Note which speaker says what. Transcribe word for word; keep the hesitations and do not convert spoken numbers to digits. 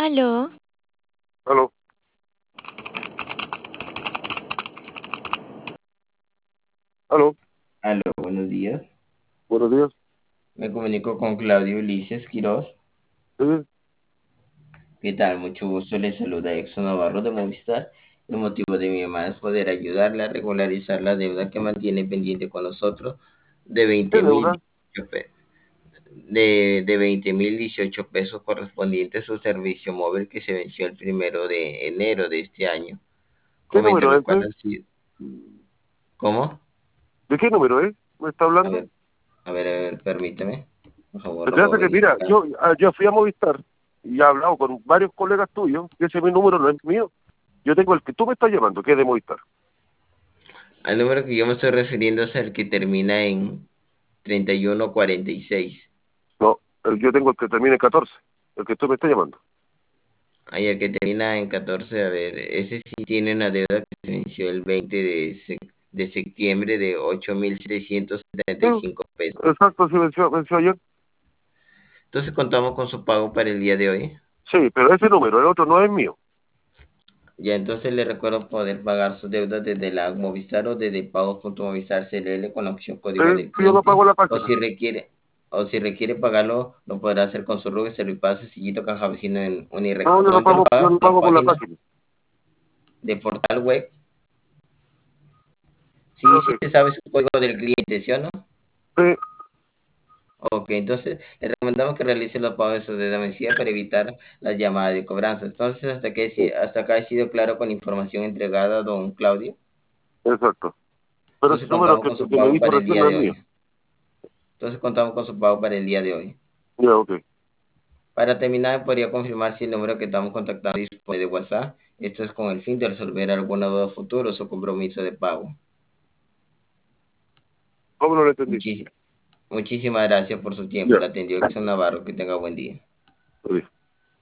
Speaker 1: Aló,
Speaker 2: Aló, aló,
Speaker 3: Aló, buenos días.
Speaker 2: buenos días.
Speaker 3: Me comunico con Claudio Ulises Quiroz.
Speaker 2: Sí,
Speaker 3: ¿Qué tal? Mucho gusto. Le saluda Exxon Navarro de Movistar. El motivo de mi llamada es poder ayudarle a regularizar la deuda que mantiene pendiente con nosotros de
Speaker 2: ¿qué
Speaker 3: veinte mil
Speaker 2: deuda?
Speaker 3: dieciocho pe- de, de veinte mil dieciocho pesos correspondiente a su servicio móvil que se venció el primero de enero de este año.
Speaker 2: ¿Qué número
Speaker 3: Coméntame
Speaker 2: es
Speaker 3: cuál
Speaker 2: ese?
Speaker 3: ha sido. ¿Cómo?
Speaker 2: ¿De qué número es? ¿Me está
Speaker 3: A
Speaker 2: hablando?
Speaker 3: ver, a ver, a ver, permíteme. Por favor,
Speaker 2: Se
Speaker 3: lo
Speaker 2: te
Speaker 3: voy a
Speaker 2: hace que, mira,
Speaker 3: verificar.
Speaker 2: yo, ah, yo fui a Movistar y he hablado con varios colegas tuyos, que ese mi número no es mío. Yo tengo el que tú me estás llamando, que es de Movistar.
Speaker 3: Al número que yo me estoy refiriendo es el que termina en treinta y uno cuarenta y seis.
Speaker 2: No, el- yo tengo el que termina en catorce, el que tú me estás llamando.
Speaker 3: Ahí el que termina en catorce, a ver, ese sí tiene una deuda que se venció el veinte de, sec- de septiembre de ocho mil setecientos setenta
Speaker 2: Sí,
Speaker 3: y cinco pesos.
Speaker 2: exacto, sí, venció, venció ayer.
Speaker 3: Entonces contamos con su pago para el día de hoy.
Speaker 2: Sí, pero ese número, el otro no es mío.
Speaker 3: Ya entonces le recuerdo poder pagar sus deudas desde la Movistar o desde pagos.movistar C L L con la opción código
Speaker 2: Eh,
Speaker 3: del
Speaker 2: yo lo
Speaker 3: cliente.
Speaker 2: pago en la
Speaker 3: O
Speaker 2: página.
Speaker 3: si requiere, o si requiere pagarlo, lo podrá hacer con su RUC, Servipago, Sencillito, Caja Vecino en
Speaker 2: No,
Speaker 3: Unireco.
Speaker 2: yo lo
Speaker 3: ¿Dónde lo
Speaker 2: pago, yo
Speaker 3: paga?
Speaker 2: lo
Speaker 3: La
Speaker 2: pago por la
Speaker 3: página
Speaker 2: página.
Speaker 3: de portal web.
Speaker 2: Ah,
Speaker 3: Sí, sí
Speaker 2: ok.
Speaker 3: se sabe su código del cliente, ¿sí o no?
Speaker 2: Sí,
Speaker 3: Ok, entonces le recomendamos que realice los pagos de su deuda vencida para evitar las llamadas de cobranza. Entonces, hasta que
Speaker 2: sí,
Speaker 3: hasta acá he sido claro con la información entregada a don Claudio.
Speaker 2: exacto. Pero ese
Speaker 3: Entonces
Speaker 2: número
Speaker 3: contamos
Speaker 2: que,
Speaker 3: con su
Speaker 2: que me
Speaker 3: pago
Speaker 2: dijo
Speaker 3: para el
Speaker 2: recién
Speaker 3: día
Speaker 2: no es
Speaker 3: de
Speaker 2: mío.
Speaker 3: hoy. Entonces contamos con su pago para el día de hoy.
Speaker 2: Ya, ok.
Speaker 3: Para terminar, podría confirmar si el número que estamos contactando dispone de WhatsApp. Esto es con el fin de resolver alguna duda futura o su compromiso de pago.
Speaker 2: ¿Cómo no lo entendí?
Speaker 3: Muchis- Muchísimas gracias por su tiempo.
Speaker 2: Ya.
Speaker 3: Le atendió Exxon Navarro. Que tenga buen día.